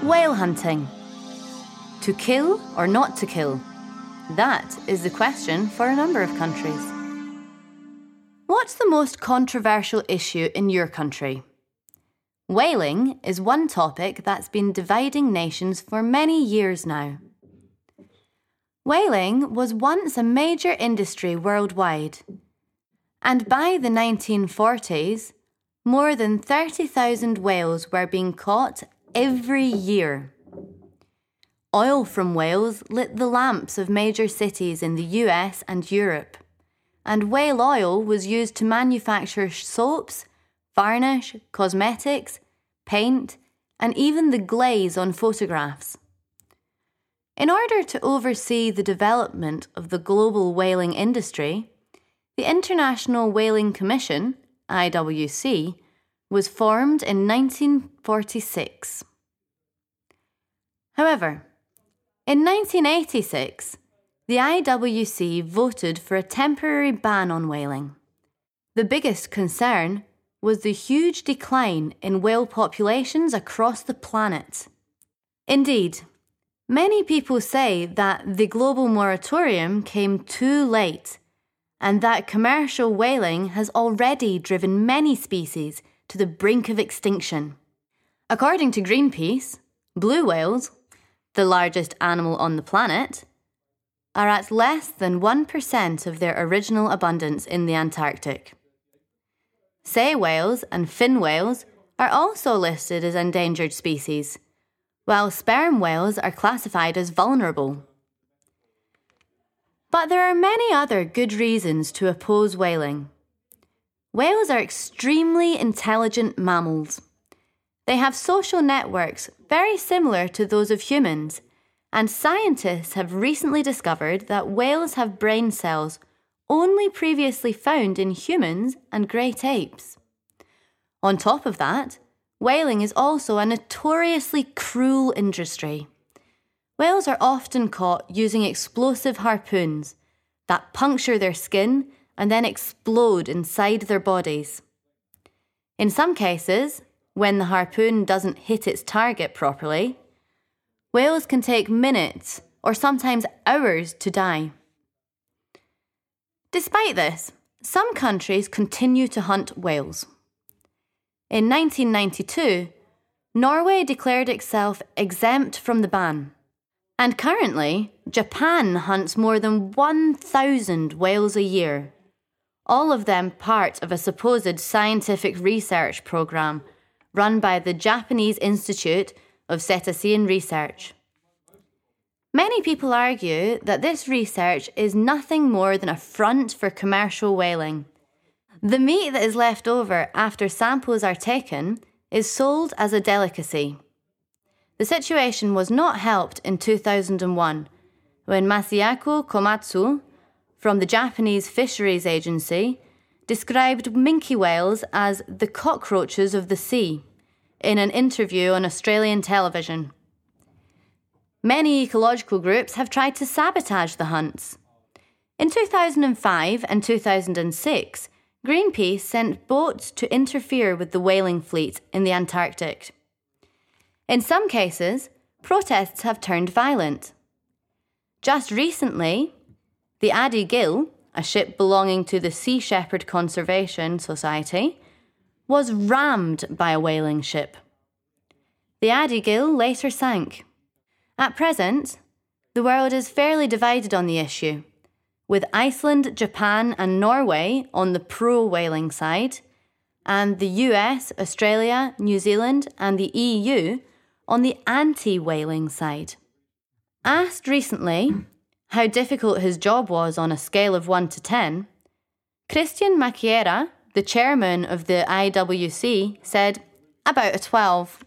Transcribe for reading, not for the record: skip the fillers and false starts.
Whale hunting. To kill or not to kill? That is the question for a number of countries. What's the most controversial issue in your country? Whaling is one topic that's been dividing nations for many years now. Whaling was once a major industry worldwide, and by the 1940s, more than 30,000 whales were being caught every year. Oil from whales lit the lamps of major cities in the US and Europe, and whale oil was used to manufacture soaps, varnish, cosmetics, paint, and even the glaze on photographs. In order to oversee the development of the global whaling industry, the International Whaling Commission, IWC, was formed in 1946. However, in 1986, the IWC voted for a temporary ban on whaling. The biggest concern was the huge decline in whale populations across the planet. Indeed, many people say that the global moratorium came too late and that commercial whaling has already driven many species to the brink of extinction. According to Greenpeace, blue whales, the largest animal on the planet, are at less than 1% of their original abundance in the Antarctic. Sei whales and fin whales are also listed as endangered species, while sperm whales are classified as vulnerable. But there are many other good reasons to oppose whaling. Whales are extremely intelligent mammals. They have social networks very similar to those of humans, and scientists have recently discovered that whales have brain cells only previously found in humans and great apes. On top of that, whaling is also a notoriously cruel industry. Whales are often caught using explosive harpoons that puncture their skin and then explode inside their bodies. In some cases, when the harpoon doesn't hit its target properly, whales can take minutes or sometimes hours to die. Despite this, some countries continue to hunt whales. In 1992, Norway declared itself exempt from the ban. And currently, Japan hunts more than 1,000 whales a year, all of them part of a supposed scientific research program run by the Japanese Institute of Cetacean Research. Many people argue that this research is nothing more than a front for commercial whaling. The meat that is left over after samples are taken is sold as a delicacy. The situation was not helped in 2001 when Masayako Komatsu from the Japanese Fisheries Agency described minke whales as the cockroaches of the sea in an interview on Australian television. Many ecological groups have tried to sabotage the hunts. In 2005 and 2006, Greenpeace sent boats to interfere with the whaling fleet in the Antarctic. In some cases, protests have turned violent. Just recently, the Adi Gil, a ship belonging to the Sea Shepherd Conservation Society, was rammed by a whaling ship. The Adi Gil later sank. At present, the world is fairly divided on the issue, with Iceland, Japan and Norway on the pro-whaling side, and the US, Australia, New Zealand and the EU on the anti-whaling side. Asked recently how difficult his job was on a scale of 1 to 10, Christian Macchiera, the chairman of the IWC, said, about a 12.